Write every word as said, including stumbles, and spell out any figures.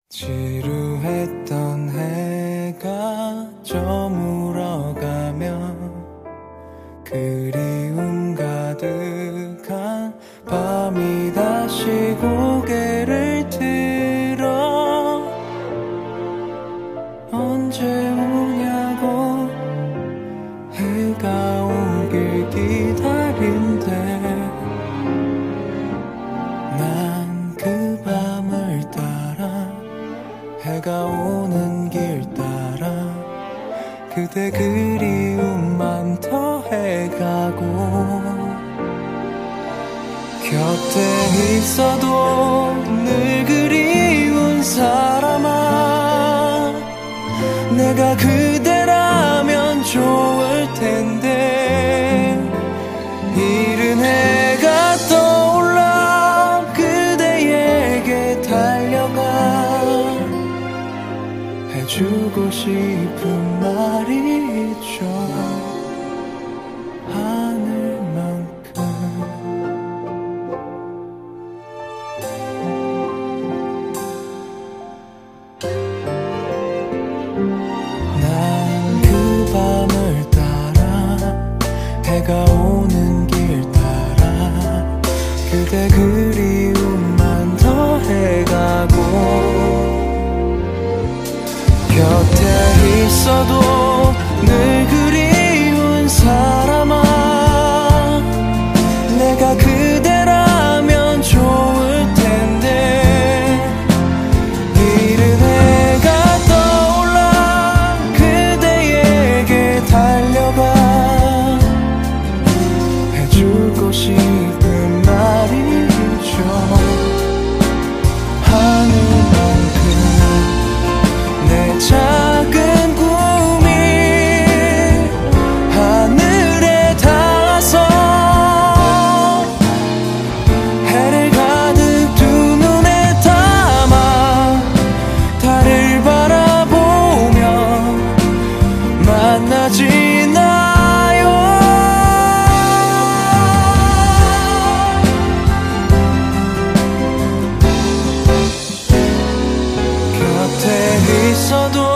지루했던 해가 저물어가며 그리움 가득한 밤이 다시 고개를 들어 언제 오냐고 해가 오길 기다린대. 난 그 밤을 따라 해가 오는 길 따라 그대 그리움만 더해가고 곁에 있어도 늘 그리운 사람아 내가 그대라면 좋을 텐데 이른 해가 떠올라 그대에게 달려가 해주고 싶은 말이 있죠. 하늘만큼 난 그 밤을 따라 해가 오는 길 따라 그대 그리움만 더해가고 곁에 있어도 늘 그리운 사람아 내가 그대라면 좋을 텐데 이른 해가 떠올라 그대에게 달려가 해주고 싶은 말이 있죠. 하늘만큼 내 작은 꿈이 하늘에 닿아서 해를 가득 두 눈에 담아 달을 바라보며 만나지나요. 곁에 있어도